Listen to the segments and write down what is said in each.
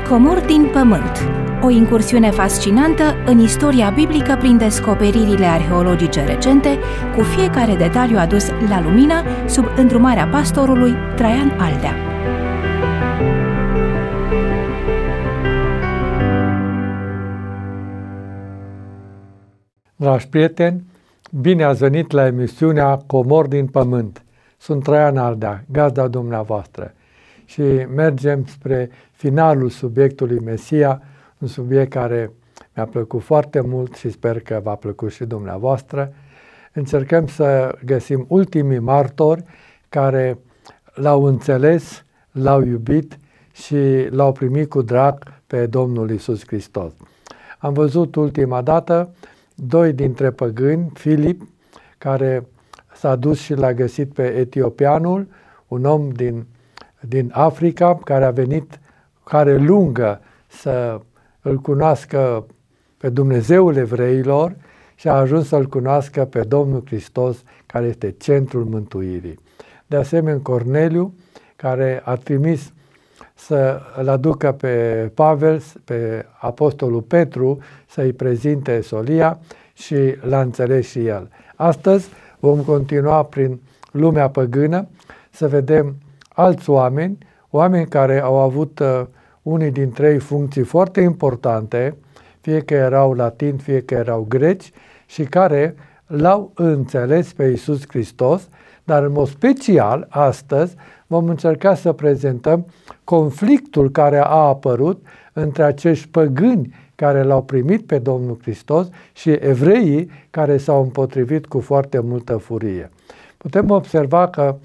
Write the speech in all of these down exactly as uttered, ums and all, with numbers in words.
Comori din pământ. O incursiune fascinantă în istoria biblică prin descoperirile arheologice recente, cu fiecare detaliu adus la lumină sub îndrumarea pastorului Traian Aldea. Dragi prieteni, bine ați venit la emisiunea Comori din pământ. Sunt Traian Aldea, gazda dumneavoastră, și mergem spre finalul subiectului Mesia, un subiect care mi-a plăcut foarte mult și sper că v-a plăcut și dumneavoastră. Încercăm să găsim ultimii martori care l-au înțeles, l-au iubit și l-au primit cu drag pe Domnul Iisus Hristos. Am văzut ultima dată doi dintre păgâni, Filip, care s-a dus și l-a găsit pe etiopianul, un om din, din Africa, care a venit care lungă să îl cunoască pe Dumnezeul evreilor și a ajuns să-L cunoască pe Domnul Hristos, care este centrul mântuirii. De asemenea, Corneliu, care a trimis să îl aducă pe Pavel, pe apostolul Petru, să-i prezinte solia și l-a înțeles și el. Astăzi vom continua prin lumea păgână să vedem alți oameni, oameni care au avut uh, unii dintre ei funcții foarte importante, fie că erau latini, fie că erau greci, și care l-au înțeles pe Iisus Hristos, dar în mod special astăzi vom încerca să prezentăm conflictul care a apărut între acești păgâni care l-au primit pe Domnul Hristos și evreii care s-au împotrivit cu foarte multă furie. Putem observa că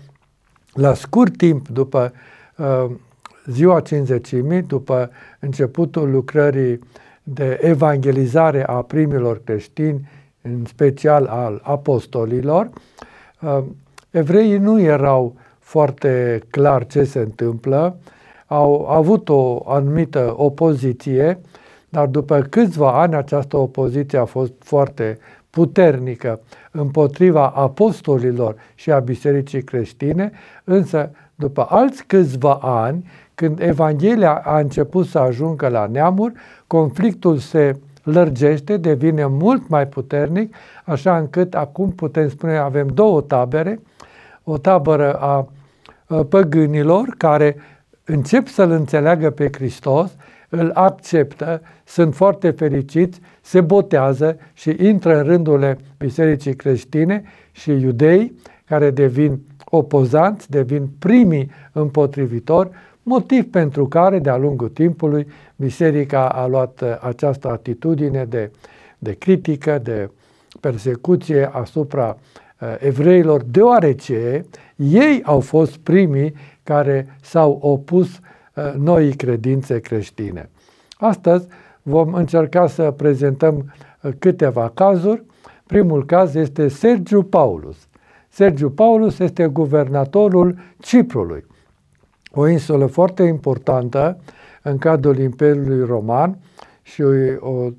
la scurt timp după uh, ziua Cincizecimii, după începutul lucrării de evangelizare a primilor creștini, în special al apostolilor, uh, evreii nu erau foarte clar ce se întâmplă, au avut o anumită opoziție, dar după câțiva ani această opoziție a fost foarte puternică împotriva apostolilor și a bisericii creștine, însă după alți câțiva ani, când Evanghelia a început să ajungă la neamuri, conflictul se lărgește, devine mult mai puternic, așa încât acum putem spune avem două tabere, o tabără a păgânilor care încep să-L înțeleagă pe Hristos, îl acceptă, sunt foarte fericiți, se botează și intră în rândurile bisericii creștine, și iudei care devin opozanți, devin primii împotrivitori, motiv pentru care de-a lungul timpului biserica a luat această atitudine de, de critică, de persecuție asupra uh, evreilor, deoarece ei au fost primii care s-au opus uh, noii credințe creștine. Astăzi vom încerca să prezentăm uh, câteva cazuri. Primul caz este Sergiu Paulus. Sergiu Paulus este guvernatorul Ciprului, o insulă foarte importantă în cadrul Imperiului Roman și o, o,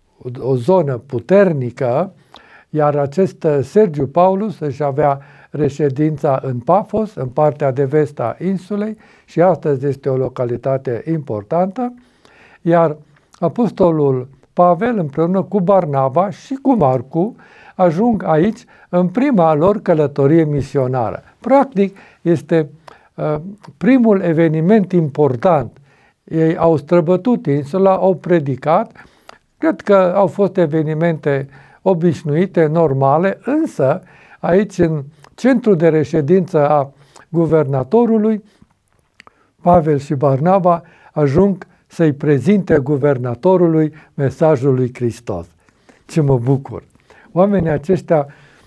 o zonă puternică, iar acest Sergiu Paulus își avea reședința în Pafos, în partea de vest a insulei, și astăzi este o localitate importantă, iar apostolul Pavel împreună cu Barnaba și cu Marcu ajung aici în prima lor călătorie misionară. Practic este uh, primul eveniment important. Ei au străbătut insula, au predicat, cred că au fost evenimente obișnuite, normale, însă aici în centrul de reședință a guvernatorului, Pavel și Barnaba ajung să-i prezinte guvernatorului mesajul lui Hristos. Ce mă bucur! Oamenii aceștia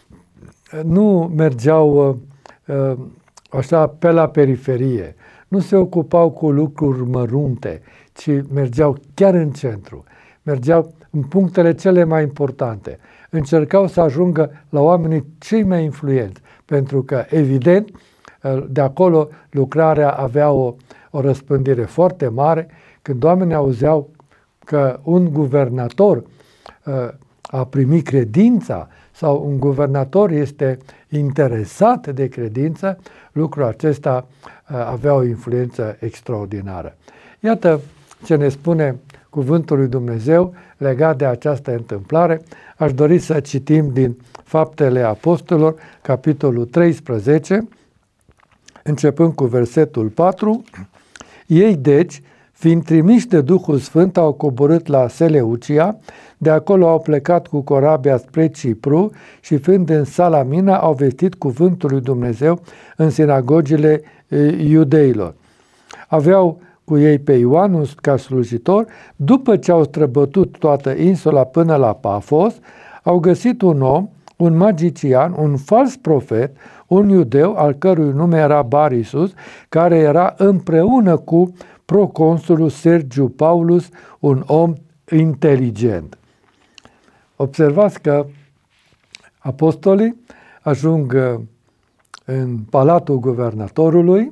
nu mergeau uh, așa pe la periferie, nu se ocupau cu lucruri mărunte, ci mergeau chiar în centru, mergeau în punctele cele mai importante, încercau să ajungă la oamenii cei mai influenți, pentru că, evident, de acolo lucrarea avea o, o răspândire foarte mare. Când oamenii auzeau că un guvernator uh, a primit credința sau un guvernator este interesat de credință, lucrul acesta uh, avea o influență extraordinară. Iată ce ne spune cuvântul lui Dumnezeu legat de această întâmplare. Aș dori să citim din Faptele Apostolilor, capitolul treisprezece, începând cu versetul patru. Ei, deci, fiind trimiși de Duhul Sfânt, au coborât la Seleucia, de acolo au plecat cu corabia spre Cipru și, fiind în Salamina, au vestit cuvântul lui Dumnezeu în sinagogile iudeilor. Aveau cu ei pe Ioan, un ca slujitor. După ce au străbătut toată insula până la Pafos, au găsit un om, un magician, un fals profet, un iudeu, al cărui nume era Barisus, care era împreună cu proconsulul Sergiu Paulus, un om inteligent. Observați că apostolii ajung în palatul guvernatorului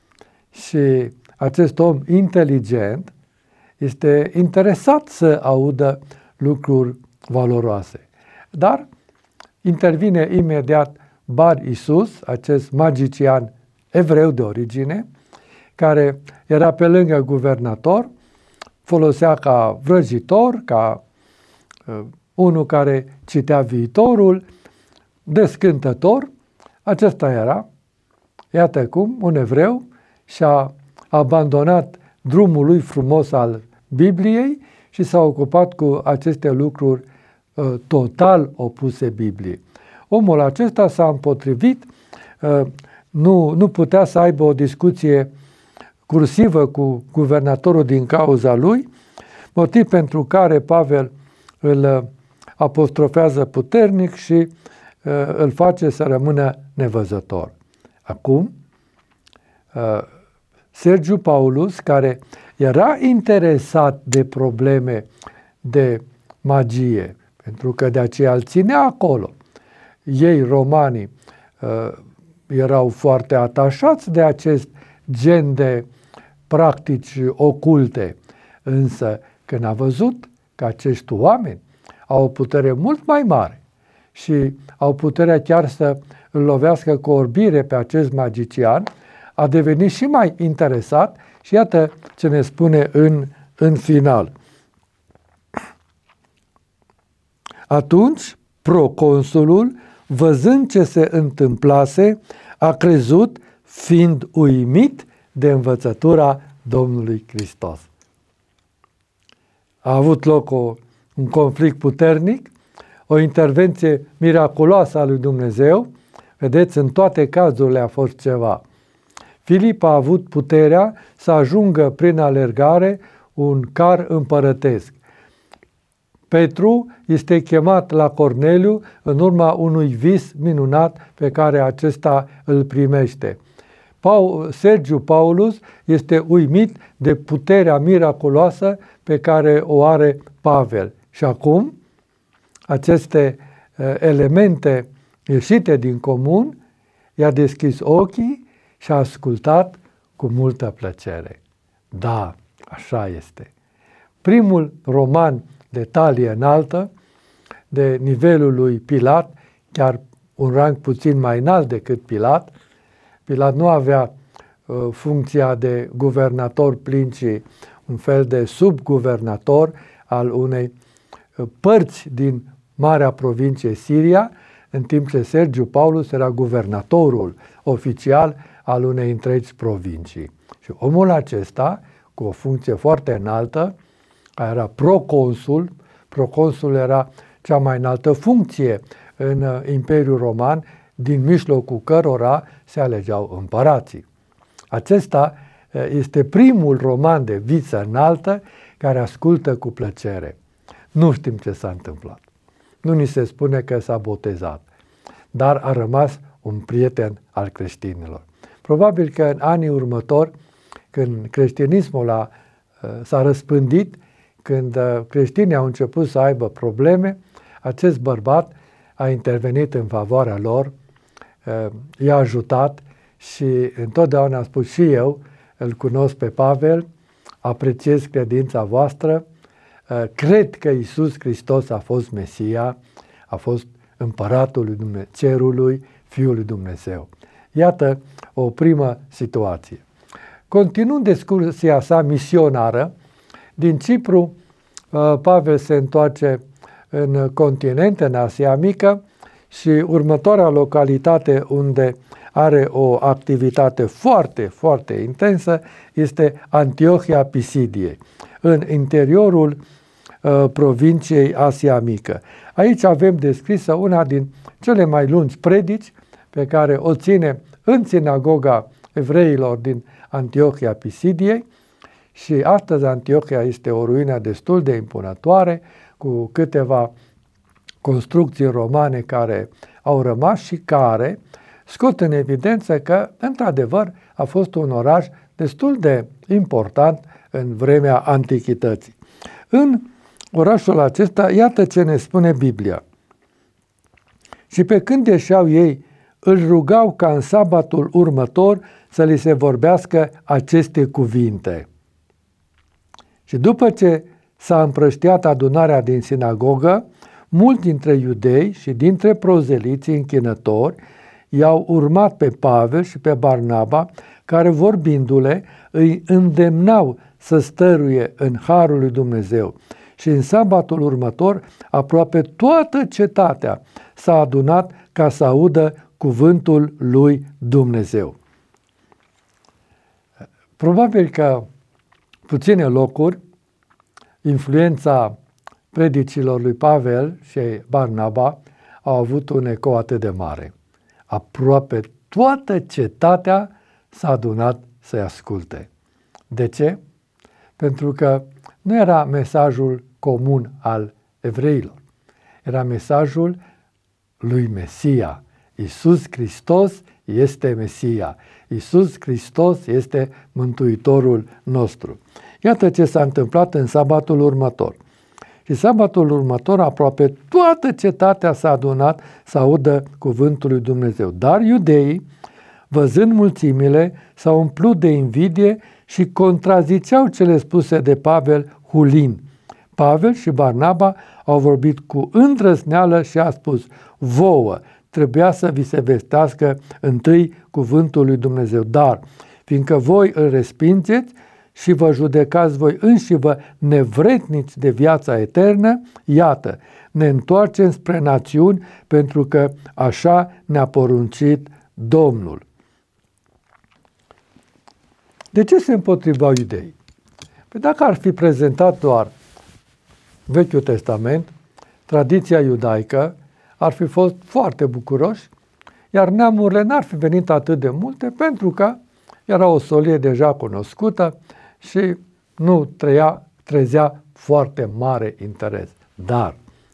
și acest om inteligent este interesat să audă lucruri valoroase. Dar intervine imediat Bar Isus, acest magician evreu de origine, care era pe lângă guvernator, folosea ca vrăjitor, ca uh, unul care citea viitorul, descântător. Acesta era, iată cum, un evreu și-a abandonat drumul lui frumos al Bibliei și s-a ocupat cu aceste lucruri uh, total opuse Bibliei. Omul acesta s-a împotrivit, uh, nu, nu putea să aibă o discuție cursivă cu guvernatorul din cauza lui, motiv pentru care Pavel îl apostrofează puternic și uh, îl face să rămână nevăzător. Acum, uh, Sergiu Paulus, care era interesat de probleme de magie, pentru că de aceea îl ținea acolo. Ei, romanii, uh, erau foarte atașați de acest gen de practici oculte, însă când a văzut că acești oameni au o putere mult mai mare și au puterea chiar să îl lovească cu orbire pe acest magician, a devenit și mai interesat și iată ce ne spune în, în final. Atunci, proconsulul, văzând ce se întâmplase, a crezut, fiind uimit de învățătura Domnului Hristos. A avut loc o, un conflict puternic, o intervenție miraculoasă a lui Dumnezeu. Vedeți, în toate cazurile a fost ceva. Filip a avut puterea să ajungă prin alergare un car împărătesc. Petru este chemat la Corneliu în urma unui vis minunat pe care acesta îl primește. Paul, Sergiu Paulus este uimit de puterea miraculoasă pe care o are Pavel. Și acum, aceste uh, elemente ieșite din comun, i-a deschis ochii și a ascultat cu multă plăcere. Da, așa este. Primul roman de talie înaltă, de nivelul lui Pilat, chiar un rang puțin mai înalt decât Pilat. Pilat nu avea uh, funcția de guvernator plin, ci un fel de subguvernator al unei uh, părți din marea provincie Siria, în timp ce Sergiu Paulus era guvernatorul oficial al unei întregi provincii. Și omul acesta, cu o funcție foarte înaltă, era proconsul, proconsul era cea mai înaltă funcție în uh, Imperiul Roman, din mijlocul cărora se alegeau împărații. Acesta uh, este primul roman de viță înaltă care ascultă cu plăcere. Nu știm ce s-a întâmplat. Nu ni se spune că s-a botezat, dar a rămas un prieten al creștinilor. Probabil că în anii următori, când creștinismul a, s-a răspândit, când creștinii au început să aibă probleme, acest bărbat a intervenit în favoarea lor, i-a ajutat și întotdeauna a spus: și eu îl cunosc pe Pavel, apreciez credința voastră, cred că Iisus Hristos a fost Mesia, a fost împăratul lui Dumnezeu, cerului, Fiul lui Dumnezeu. Iată o primă situație. Continuând discursia sa misionară, Din Cipru, Pavel se întoarce în continent, în Asia Mică, și următoarea localitate unde are o activitate foarte, foarte intensă este Antiohia Pisidiei, în interiorul uh, provinciei Asia Mică. Aici avem descrisă una din cele mai lungi predici pe care o ține în sinagoga evreilor din Antiohia Pisidiei, și astăzi Antiohia este o ruină destul de impunătoare, cu câteva construcții romane care au rămas și care scot în evidență că, într-adevăr, a fost un oraș destul de important în vremea antichității. În orașul acesta, iată ce ne spune Biblia. Și pe când ieșeau ei, îl rugau ca în sabatul următor să li se vorbească aceste cuvinte. Și după ce s-a împrăștiat adunarea din sinagogă, mulți dintre iudei și dintre prozeliții închinători i-au urmat pe Pavel și pe Barnaba, care vorbindu-le îi îndemnau să stăruie în harul lui Dumnezeu. Și în sabatul următor, aproape toată cetatea s-a adunat ca să audă cuvântul lui Dumnezeu. Probabil că puține locuri, influența predicilor lui Pavel și Barnaba au avut un ecou atât de mare. Aproape toată cetatea s-a adunat să-i asculte. De ce? Pentru că nu era mesajul comun al evreilor. Era mesajul lui Mesia. Iisus Hristos este Mesia. Iisus Hristos este Mântuitorul nostru. Iată ce s-a întâmplat în sabatul următor. Și sabatul următor, aproape toată cetatea s-a adunat să audă cuvântul lui Dumnezeu. Dar iudeii, văzând mulțimile, s-au umplut de invidie și contraziceau cele spuse de Pavel hulin. Pavel și Barnaba au vorbit cu îndrăzneală și a spus: vouă trebuia să vi se vestească întâi cuvântul lui Dumnezeu, dar fiindcă voi îl respingeți și vă judecați voi înșivă nevretnici de viața eternă, iată, ne întoarcem spre națiuni pentru că așa ne-a poruncit Domnul. De ce se împotriveau iudeii? Păi dacă ar fi prezentat doar Vechiul Testament, tradiția iudaică, ar fi fost foarte bucuroși, iar neamurile n-ar fi venit atât de multe pentru că era o solie deja cunoscută și nu treia, trezea foarte mare interes. Dar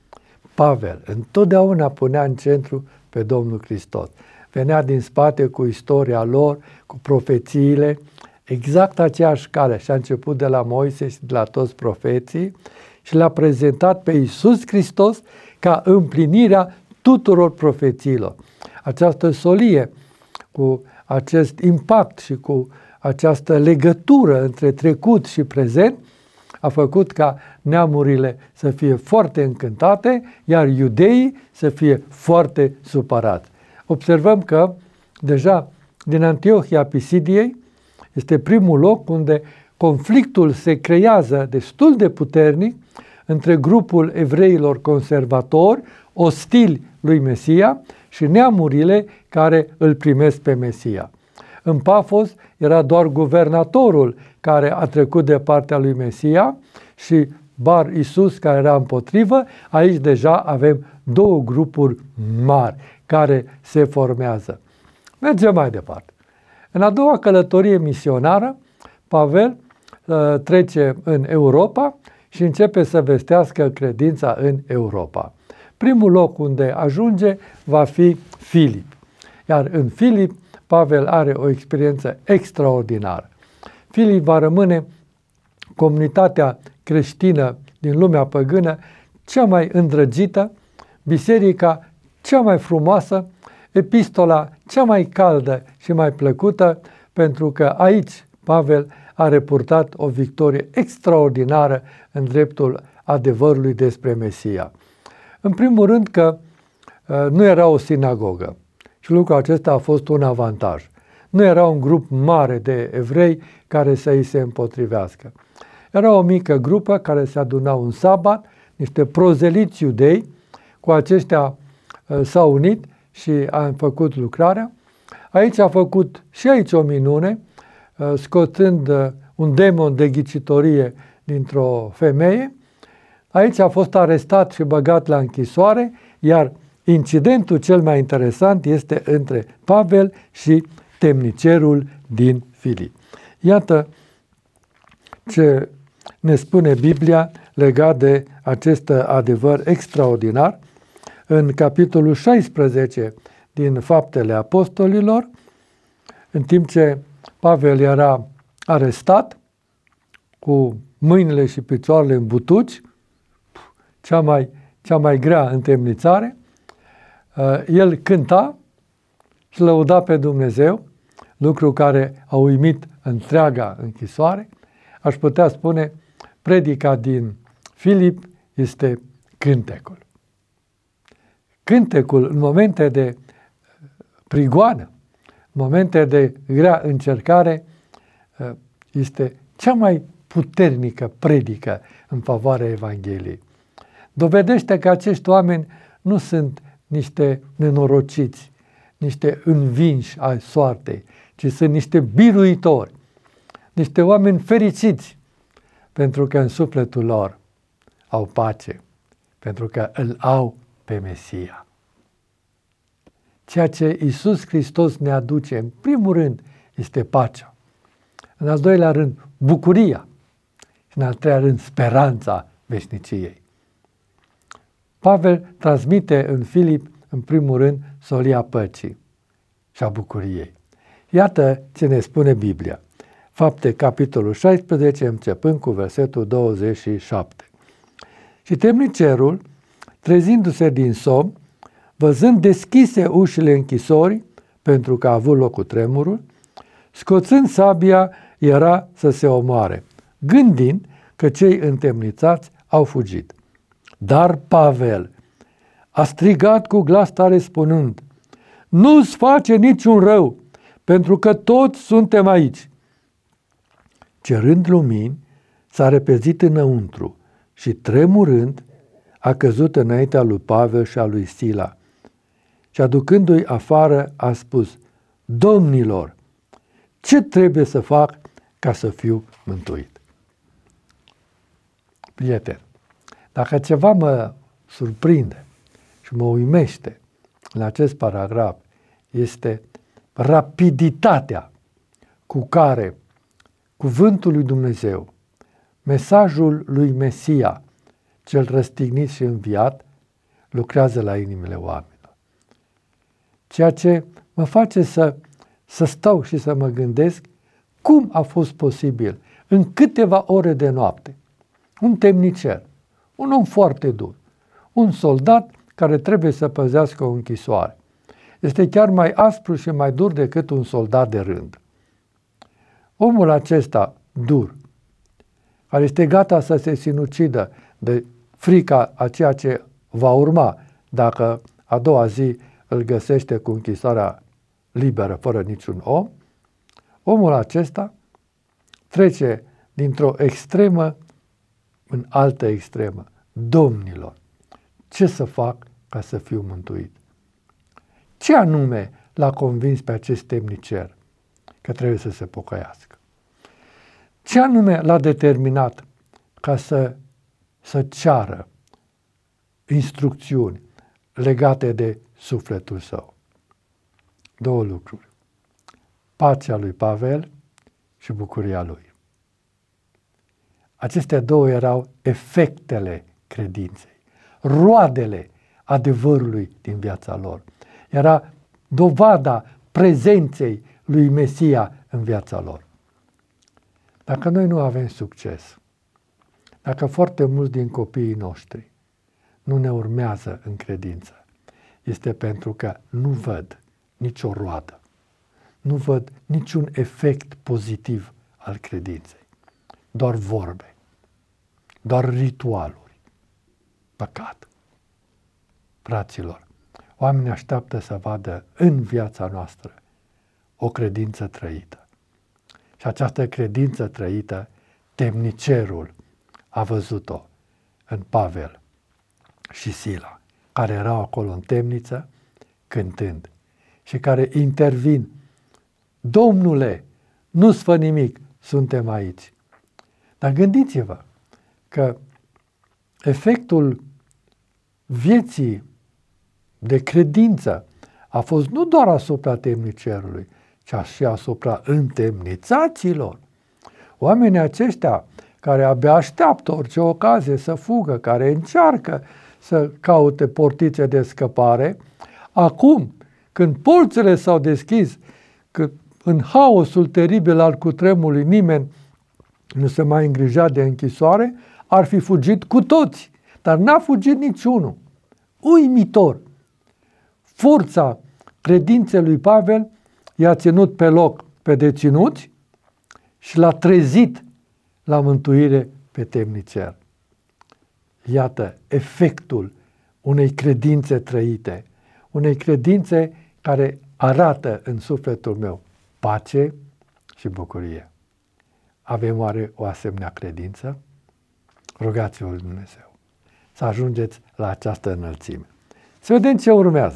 Pavel întotdeauna punea în centru pe Domnul Hristos. Venea din spate cu istoria lor, cu profețiile, exact aceeași cale, și a început de la Moise și de la toți profeții și l-a prezentat pe Iisus Hristos ca împlinirea tuturor profețiilor. Această solie, cu acest impact și cu această legătură între trecut și prezent, a făcut ca neamurile să fie foarte încântate, iar iudeii să fie foarte supărați. Observăm că deja din Antiohia Pisidiei este primul loc unde conflictul se creează destul de puternic între grupul evreilor conservatori, ostili lui Mesia, și neamurile care îl primesc pe Mesia. În Pafos era doar guvernatorul care a trecut de partea lui Mesia și Bar Iisus care era împotrivă. Aici deja avem două grupuri mari care se formează. Mergem mai departe. În a doua călătorie misionară, Pavel uh, trece în Europa și începe să vestească credința în Europa. Primul loc unde ajunge va fi Filip. Iar în Filip, Pavel are o experiență extraordinară. Filip va rămâne comunitatea creștină din lumea păgână cea mai îndrăgită, biserica cea mai frumoasă, epistola cea mai caldă și mai plăcută, pentru că aici Pavel a repurtat o victorie extraordinară în dreptul adevărului despre Mesia. În primul rând că uh, nu era o sinagogă și lucrul acesta a fost un avantaj. Nu era un grup mare de evrei care să îi se împotrivească. Era o mică grupă care se adunau în sabat, niște prozeliți iudei, cu aceștia s-au unit și a făcut lucrarea. Aici a făcut și aici o minune, scoțând un demon de ghicitorie dintr-o femeie. Aici a fost arestat și băgat la închisoare, iar incidentul cel mai interesant este între Pavel și temnicerul din Filip. Iată ce ne spune Biblia legat de acest adevăr extraordinar. În capitolul șaisprezece din Faptele Apostolilor, în timp ce Pavel era arestat, cu mâinile și picioarele în butuci, cea mai, cea mai grea întemnițare, el cânta și lăuda pe Dumnezeu, lucru care a uimit întreaga închisoare. Aș putea spune, predica din Filip este cântecul. Cântecul în momente de prigoană, în momente de grea încercare, este cea mai puternică predică în favoarea Evangheliei. Dovedește că acești oameni nu sunt niște nenorociți, niște învinși ai soartei, ci sunt niște biruitori, niște oameni fericiți, pentru că în sufletul lor au pace, pentru că îl au pe Mesia. Ceea ce Iisus Hristos ne aduce, în primul rând, este pacea. În al doilea rând, bucuria. Și în al treilea rând, speranța veșniciei. Pavel transmite în Filip, în primul rând, solia păcii și a bucuriei. Iată ce ne spune Biblia. Fapte, capitolul șaisprezece, începând cu versetul douăzeci și șapte. Și temnicerul, trezindu-se din somn, văzând deschise ușile închisorii, pentru că a avut loc cu tremurul, scoțând sabia, era să se omoare, gândind că cei întemnițați au fugit. Dar Pavel a strigat cu glas tare spunând: nu-ți face niciun rău, pentru că toți suntem aici. Cerând lumini, s-a repezit înăuntru și, tremurând, a căzut înaintea lui Pavel și a lui Sila. Și aducându-i afară, a spus: domnilor, ce trebuie să fac ca să fiu mântuit? Prieten, dacă ceva mă surprinde și mă uimește în acest paragraf, este rapiditatea cu care cuvântul lui Dumnezeu, mesajul lui Mesia, cel răstignit și înviat, lucrează la inimile oamenilor. Ceea ce mă face să, să stau și să mă gândesc cum a fost posibil în câteva ore de noapte un temnicer, un om foarte dur, un soldat care trebuie să păzească o închisoare. Este chiar mai aspru și mai dur decât un soldat de rând. Omul acesta dur, care este gata să se sinucidă de frica a ceea ce va urma dacă a doua zi îl găsește cu închisoarea liberă, fără niciun om, omul acesta trece dintr-o extremă în altă extremă. Domnilor, ce să fac ca să fiu mântuit? Ce anume l-a convins pe acest temnicer că trebuie să se pocăiască? Ce anume l-a determinat ca să, să ceară instrucțiuni legate de sufletul său? Două lucruri. Pacea lui Pavel și bucuria lui. Acestea două erau efectele credinței, roadele adevărului din viața lor. Era dovada prezenței lui Mesia în viața lor. Dacă noi nu avem succes, dacă foarte mulți din copiii noștri nu ne urmează în credință, este pentru că nu văd nicio roadă, nu văd niciun efect pozitiv al credinței, doar vorbe, doar ritualuri. Păcat. Fraților, oamenii așteaptă să vadă în viața noastră o credință trăită. Și această credință trăită temnicerul a văzut-o în Pavel și Sila, care erau acolo în temniță cântând și care intervin. Domnule, nu-ți fă nimic, suntem aici. Dar gândiți-vă că efectul vieții de credință a fost nu doar asupra temnicerului, ci și asupra întemnițaților. Oamenii aceștia care abia așteaptă orice ocazie să fugă, care încearcă să caute portițe de scăpare, acum, când porțile s-au deschis, că în haosul teribil al cutremului nimeni nu se mai îngrija de închisoare, ar fi fugit cu toți, dar n-a fugit niciunul. Uimitor! Forța credinței lui Pavel i-a ținut pe loc pe deținuți și l-a trezit la mântuire pe temnicer. Iată efectul unei credințe trăite, unei credințe care arată în sufletul meu pace și bucurie. Avem oare o asemenea credință? Rugați-vă lui Dumnezeu să ajungeți la această înălțime. Să vedem ce urmează.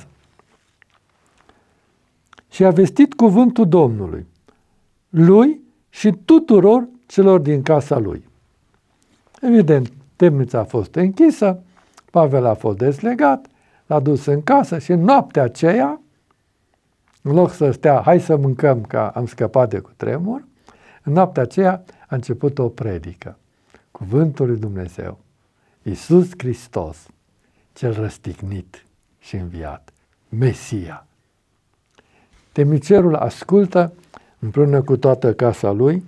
Și a vestit cuvântul Domnului, lui și tuturor celor din casa lui. Evident, temnița a fost închisă, Pavel a fost dezlegat, l-a dus în casă și în noaptea aceea, în loc să stea, hai să mâncăm că am scăpat de cutremur, în noaptea aceea a început o predică. Cuvântul lui Dumnezeu, Iisus Hristos, cel răstignit și înviat, Mesia. Temnicerul ascultă împreună cu toată casa lui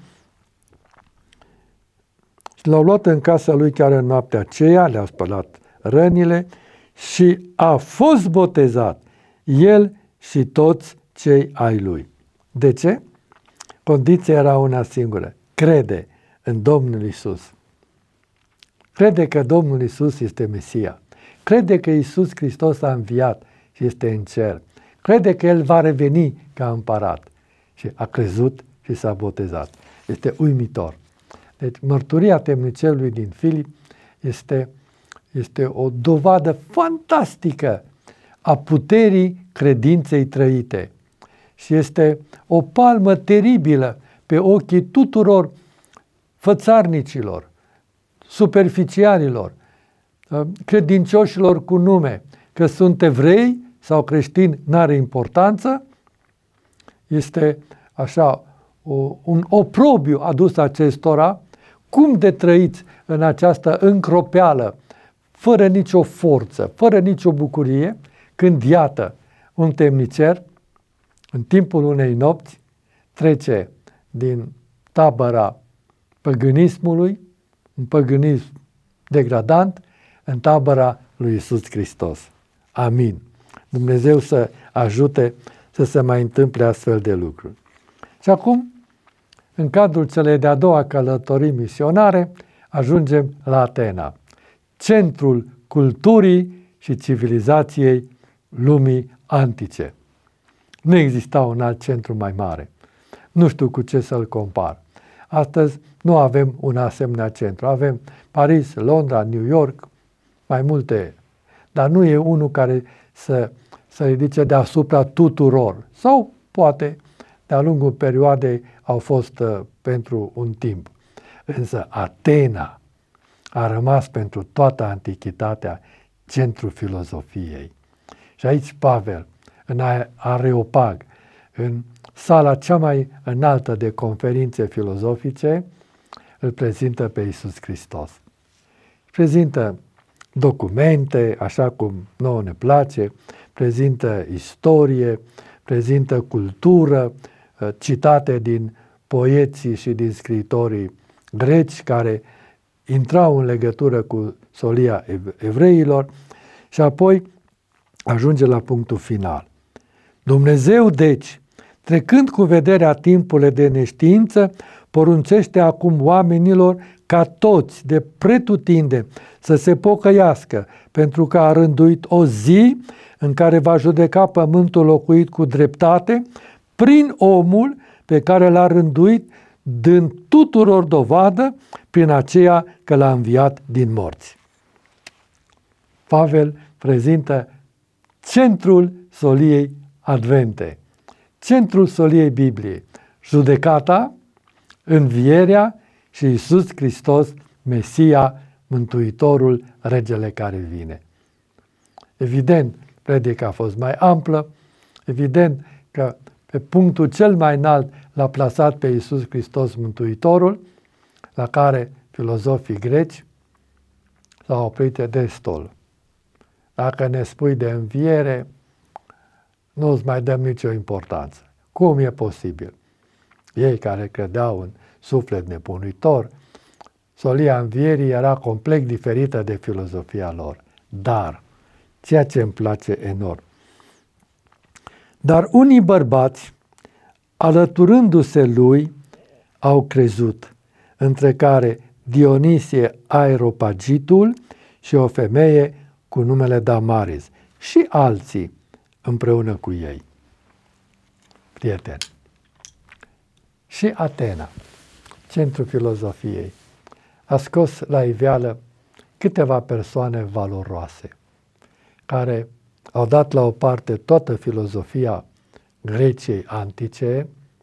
și l-au luat în casa lui chiar în noaptea aceea, le-au spălat rănile și a fost botezat el și toți cei ai lui. De ce? Condiția era una singură. Crede în Domnul Iisus. Crede că Domnul Iisus este Mesia. Crede că Iisus Hristos a înviat și este în cer. Crede că El va reveni ca împărat. Și a crezut și s-a botezat. Este uimitor. Deci mărturia temnicerului din Filip este, este o dovadă fantastică a puterii credinței trăite. Și este o palmă teribilă pe ochii tuturor fățarnicilor, superficialilor, credincioșilor cu nume, că sunt evrei sau creștini, n-are importanță. Este așa o, un oprobiu adus acestora, cum de trăiți în această încropeală, fără nicio forță, fără nicio bucurie, când iată un temnicer, în timpul unei nopți, trece din tabăra păgânismului, un păgânism degradant, în tabăra lui Iisus Hristos. Amin. Dumnezeu să ajute să se mai întâmple astfel de lucruri. Și acum, în cadrul celei de-a doua călătorii misionare, ajungem la Atena, centrul culturii și civilizației lumii antice. Nu exista un alt centru mai mare. Nu știu cu ce să-l compar. Astăzi nu avem un asemenea centru. Avem Paris, Londra, New York, mai multe, dar nu e unul care să, să ridice deasupra tuturor. Sau poate de-a lungul perioadei au fost uh, pentru un timp. Însă Atena a rămas pentru toată antichitatea centrul filozofiei. Și aici Pavel, în Areopag, în sala cea mai înaltă de conferințe filozofice, îl prezintă pe Iisus Hristos. Prezintă documente, așa cum nouă ne place, prezintă istorie, prezintă cultură, citate din poeții și din scriitorii greci care intrau în legătură cu solia evreilor și apoi ajunge la punctul final. Dumnezeu, deci, trecând cu vederea timpurile de neștiință, poruncește acum oamenilor ca toți de pretutinde să se pocăiască, pentru că a rânduit o zi în care va judeca pământul locuit cu dreptate prin omul pe care l-a rânduit dând tuturor dovadă prin aceea că l-a înviat din morți. Pavel prezintă centrul soliei advente, centrul soliei Bibliei, judecata, învierea și Iisus Hristos, Mesia, Mântuitorul, Regele care vine. Evident, predica a fost mai amplă, evident că pe punctul cel mai înalt l-a plasat pe Iisus Hristos Mântuitorul, la care filozofii greci s-au oprit destul. Dacă ne spui de înviere, nu îți mai dăm nicio importanță. Cum e posibil? Ei care credeau în suflet nebunuitor, solia învierii era complet diferită de filozofia lor. Dar, ceea ce îmi place enorm, dar unii bărbați, alăturându-se lui, au crezut, între care Dionisie Areopagitul și o femeie cu numele Damaris și alții împreună cu ei. Prieteni, și Atena, centrul filozofiei, a scos la iveală câteva persoane valoroase, care au dat la o parte toată filozofia Greciei antice,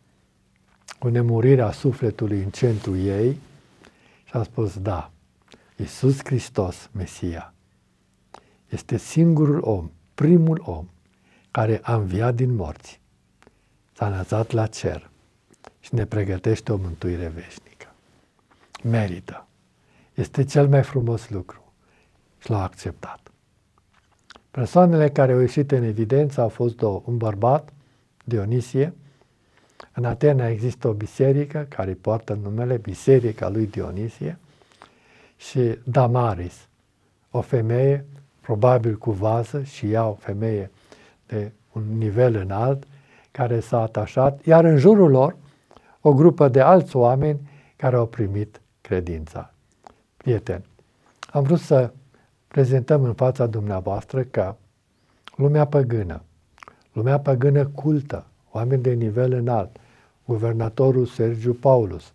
cu nemurirea sufletului în centrul ei, și a spus, da, Iisus Hristos, Mesia, este singurul om, primul om, care a înviat din morți, s-a înălțat la cer și ne pregătește o mântuire veșnică. Merită. Este cel mai frumos lucru și l-a acceptat. Persoanele care au ieșit în evidență au fost două. Un bărbat, Dionisie. În Atena există o biserică care poartă numele Biserica lui Dionisie, și Damaris, o femeie, probabil cu vază, și ea o femeie de un nivel înalt, care s-a atașat, iar în jurul lor o grupă de alți oameni care au primit credința. Prieteni, am vrut să prezentăm în fața dumneavoastră că lumea păgână, lumea păgână cultă, oameni de nivel înalt, guvernatorul Sergiu Paulus,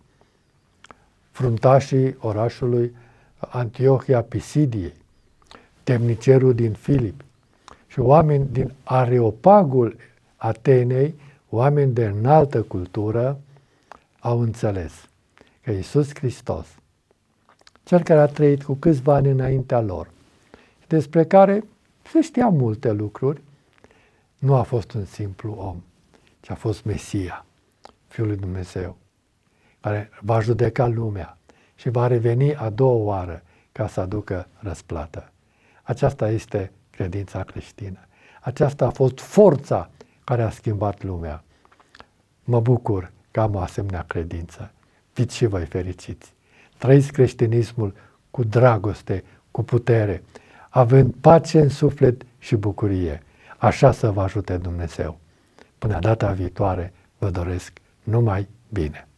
fruntașii orașului Antiohia Pisidiei, temnicerul din Filip și oameni din Areopagul Atenei, oameni de înaltă cultură, au înțeles că Iisus Hristos, cel care a trăit cu câțiva ani înaintea lor, despre care se știa multe lucruri, nu a fost un simplu om, ci a fost Mesia, Fiul lui Dumnezeu, care va judeca lumea și va reveni a doua oară ca să aducă răsplată. Aceasta este credința creștină. Aceasta a fost forța care a schimbat lumea. Mă bucur că am o asemenea credință. Fiți și voi fericiți. Trăiți creștinismul cu dragoste, cu putere, având pace în suflet și bucurie. Așa să vă ajute Dumnezeu. Până data viitoare, vă doresc numai bine.